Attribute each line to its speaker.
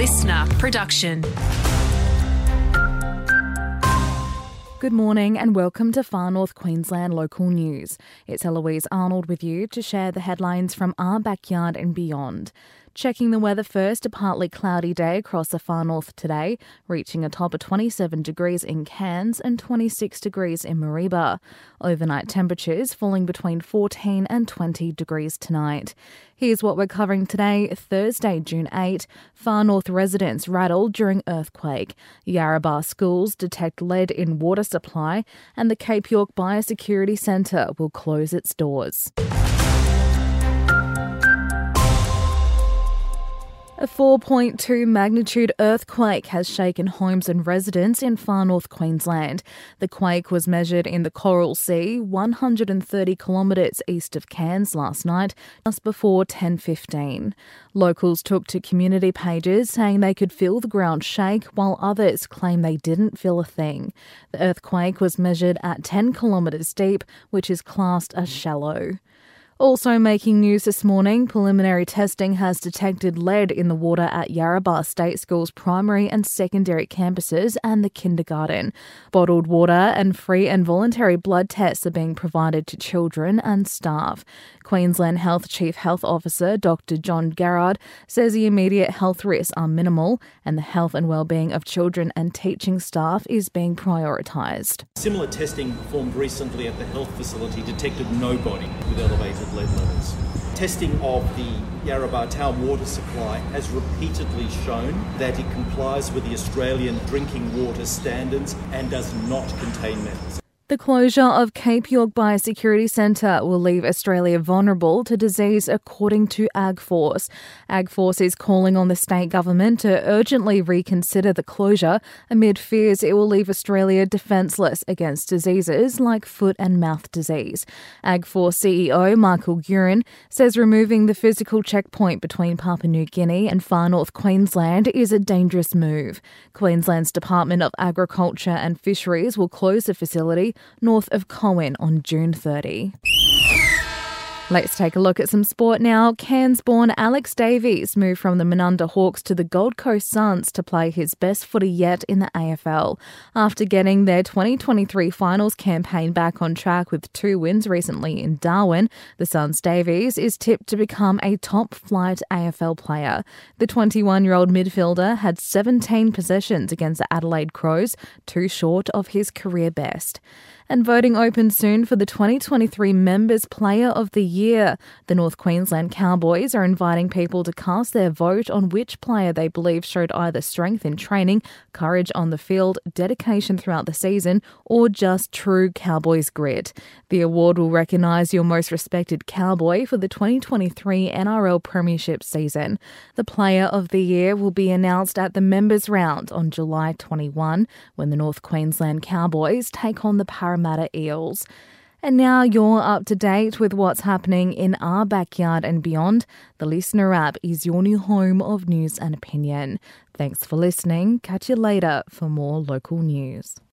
Speaker 1: listener production.
Speaker 2: Good morning and welcome to Far North Queensland Local News. It's Eloise Arnold with you to share the headlines from our backyard and beyond. Checking the weather first, a partly cloudy day across the far north today, reaching a top of 27 degrees in Cairns and 26 degrees in Mareeba. Overnight temperatures falling between 14 and 20 degrees tonight. Here's what we're covering today, Thursday, June 8. Far north residents rattled during earthquake. Yarrabah schools detect lead in water supply, and the Cape York Biosecurity Centre will close its doors. A 4.2 magnitude earthquake has shaken homes and residents in far north Queensland. The quake was measured in the Coral Sea, 130 kilometres east of Cairns last night, just before 10:15. Locals took to community pages saying they could feel the ground shake, while others claim they didn't feel a thing. The earthquake was measured at 10 kilometres deep, which is classed as shallow. Also making news this morning, preliminary testing has detected lead in the water at Yarrabah State School's primary and secondary campuses and the kindergarten. Bottled water and free and voluntary blood tests are being provided to children and staff. Queensland Health Chief Health Officer Dr John Garrard says the immediate health risks are minimal and the health and well-being of children and teaching staff is being prioritised.
Speaker 3: Similar testing performed recently at the health facility detected nobody with elevated lead levels. Testing of the Yarrabah town water supply has repeatedly shown that it complies with the Australian drinking water standards and does not contain metals.
Speaker 2: The closure of Cape York Biosecurity Centre will leave Australia vulnerable to disease according to AgForce. AgForce is calling on the state government to urgently reconsider the closure amid fears it will leave Australia defenceless against diseases like foot and mouth disease. AgForce CEO Michael Guerin says removing the physical checkpoint between Papua New Guinea and far north Queensland is a dangerous move. Queensland's Department of Agriculture and Fisheries will close the facility north of Coen on June 30. Let's take a look at some sport now. Cairns-born Alex Davies moved from the Menunda Hawks to the Gold Coast Suns to play his best footy yet in the AFL. After getting their 2023 finals campaign back on track with 2 wins recently in Darwin, the Suns' Davies is tipped to become a top-flight AFL player. The 21-year-old midfielder had 17 possessions against the Adelaide Crows, 2 short of his career best. And voting opens soon for the 2023 Members Player of the Year. The North Queensland Cowboys are inviting people to cast their vote on which player they believe showed either strength in training, courage on the field, dedication throughout the season, or just true Cowboys grit. The award will recognise your most respected Cowboy for the 2023 NRL Premiership season. The Player of the Year will be announced at the Members Round on July 21 when the North Queensland Cowboys take on the Parramatta Eels. And now you're up to date with what's happening in our backyard and beyond. The Listener app is your new home of news and opinion. Thanks for listening. Catch you later for more local news.